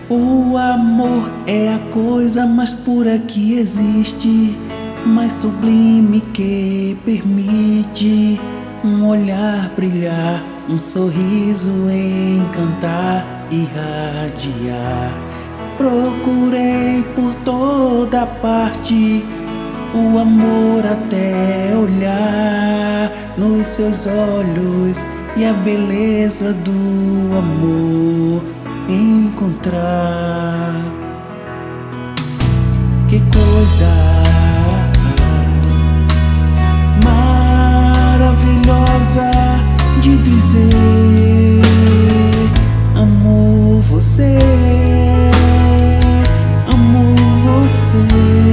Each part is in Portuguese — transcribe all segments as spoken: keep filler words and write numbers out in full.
O amor é a coisa mais pura que existe, mais sublime que permite um olhar brilhar, um sorriso encantar, irradiar. Procurei por toda parte o amor até olhar nos seus olhos e a beleza do amor encontrar. Que coisa maravilhosa de dizer: amo você, amo você.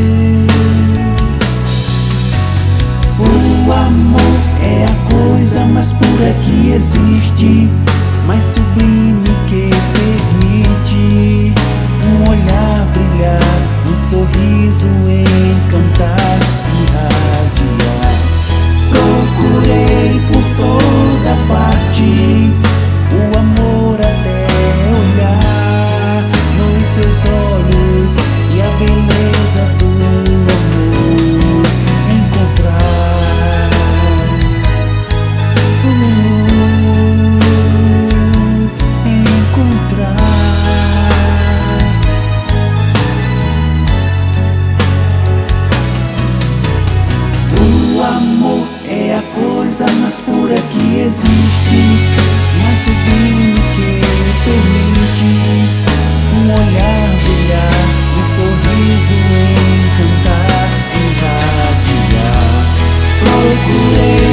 O amor é a coisa mais pura que existe, mais sublime que permite um olhar brilhar, um sorriso encantar, irradiar. Procurei por toda parte o amor até olhar nos seus olhos e a beleza do amor encontrar. Uh, encontrar. O amor é a coisa mais pura que existe, mais sublime que permite um olhar brilhar, um sorriso encantar, irradiar. Procurei